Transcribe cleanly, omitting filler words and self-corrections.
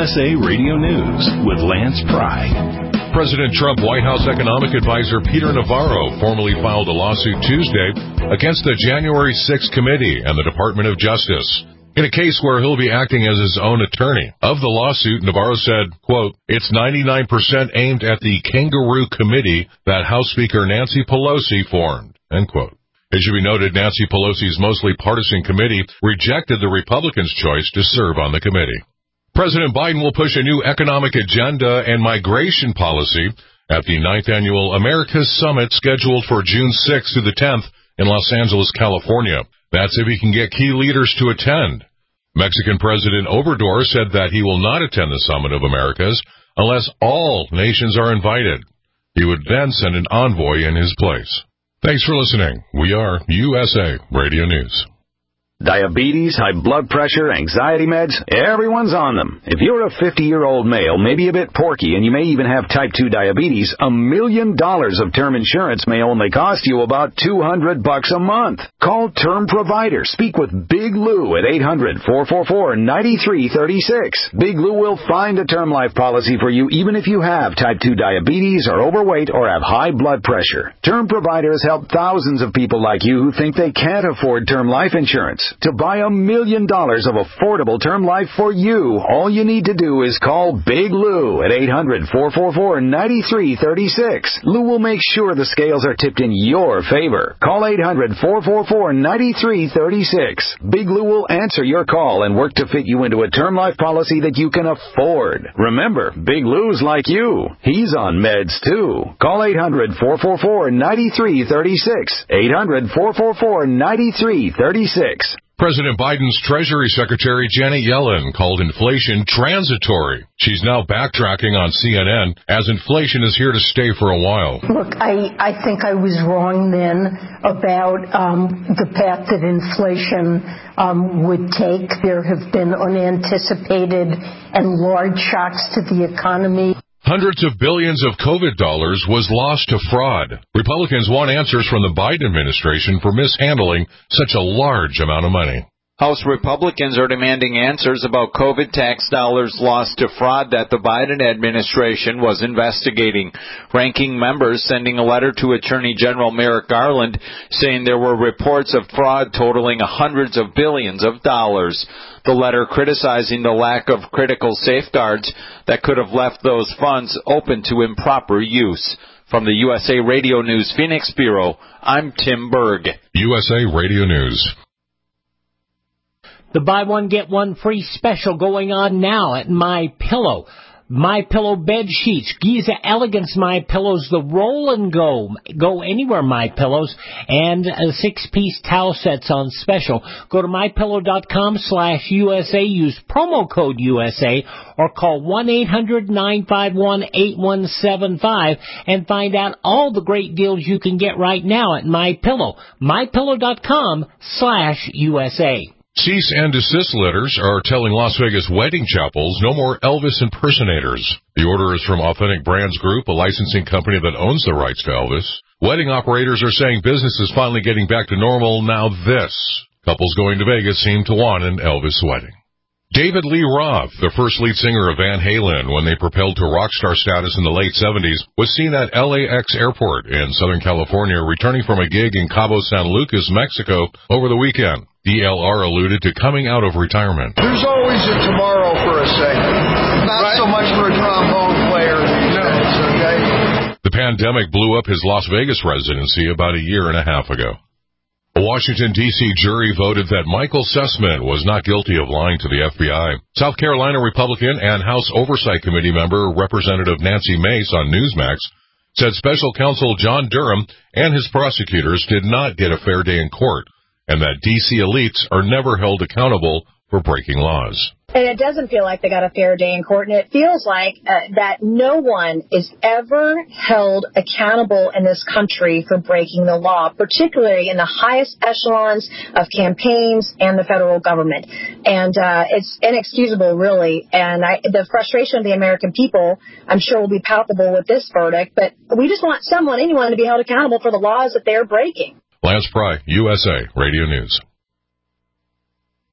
USA Radio News with Lance Pry. President Trump White House economic advisor Peter Navarro formally filed a lawsuit Tuesday against the January 6th committee and the Department of Justice in a case where he'll be acting as his own attorney. Of the lawsuit, Navarro said, quote, "It's 99% aimed at the kangaroo committee that House Speaker Nancy Pelosi formed," end quote. It should be noted Nancy Pelosi's mostly partisan committee rejected the Republicans' choice to serve on the committee. President Biden will push a new economic agenda and migration policy at the 9th Annual Americas Summit scheduled for June 6th through the 10th in Los Angeles, California. That's if he can get key leaders to attend. Mexican President Obrador said that he will not attend the Summit of Americas unless all nations are invited. He would then send an envoy in his place. Thanks for listening. We are USA Radio News. Diabetes, high blood pressure, anxiety meds, everyone's on them. If you're a 50-year-old male, maybe a bit porky, and you may even have type 2 diabetes, $1 million of term insurance may only cost you about $200 a month. Call Term Provider. Speak with Big Lou at 800-444-9336. Big Lou will find a term life policy for you even if you have type 2 diabetes, are overweight, or have high blood pressure. Term Provider has helped thousands of people like you who think they can't afford term life insurance. To buy $1 million of affordable term life for you, all you need to do is call Big Lou at 800-444-9336. Lou will make sure the scales are tipped in your favor. Call 800-444-9336. Big Lou will answer your call and work to fit you into a term life policy that you can afford. Remember, Big Lou's like you. He's on meds, too. Call 800-444-9336. 800-444-9336. President Biden's Treasury Secretary Janet Yellen called inflation transitory. She's now backtracking on CNN as inflation is here to stay for a while. Look, I think I was wrong then about the path that inflation would take. There have been unanticipated and large shocks to the economy. Hundreds of billions of COVID dollars was lost to fraud. Republicans want answers from the Biden administration for mishandling such a large amount of money. House Republicans are demanding answers about COVID tax dollars lost to fraud that the Biden administration was investigating. Ranking members sending a letter to Attorney General Merrick Garland saying there were reports of fraud totaling hundreds of billions of dollars. The letter criticizing the lack of critical safeguards that could have left those funds open to improper use. From the USA Radio News Phoenix Bureau, I'm Tim Berg. USA Radio News. The buy one, get one free special going on now at MyPillow. MyPillow bed sheets, Giza Elegance MyPillows, the roll and go anywhere MyPillows, and 6-piece towel sets on special. Go to mypillow.com/USA, use promo code USA, or call 1-800-951-8175 and find out all the great deals you can get right now at MyPillow. mypillow.com/USA. Cease and desist letters are telling Las Vegas wedding chapels no more Elvis impersonators. The order is from Authentic Brands Group, a licensing company that owns the rights to Elvis. Wedding operators are saying business is finally getting back to normal. Now this. Couples going to Vegas seem to want an Elvis wedding. David Lee Roth, the first lead singer of Van Halen when they propelled to rock star status in the late 70s, was seen at LAX Airport in Southern California returning from a gig in Cabo San Lucas, Mexico over the weekend. DLR alluded to coming out of retirement. There's always a tomorrow for a singer. Not so much for a trombone player these days, okay? The pandemic blew up his Las Vegas residency about a year and a half ago. A Washington, D.C. jury voted that Michael Sussman was not guilty of lying to the FBI. South Carolina Republican and House Oversight Committee member Representative Nancy Mace on Newsmax said special counsel John Durham and his prosecutors did not get a fair day in court, and that D.C. elites are never held accountable for breaking laws. And it doesn't feel like they got a fair day in court, and it feels like that no one is ever held accountable in this country for breaking the law, particularly in the highest echelons of campaigns and the federal government. And it's inexcusable, really. And the frustration of the American people, I'm sure, will be palpable with this verdict. But we just want anyone to be held accountable for the laws that they're breaking. Lance Pry, USA Radio News.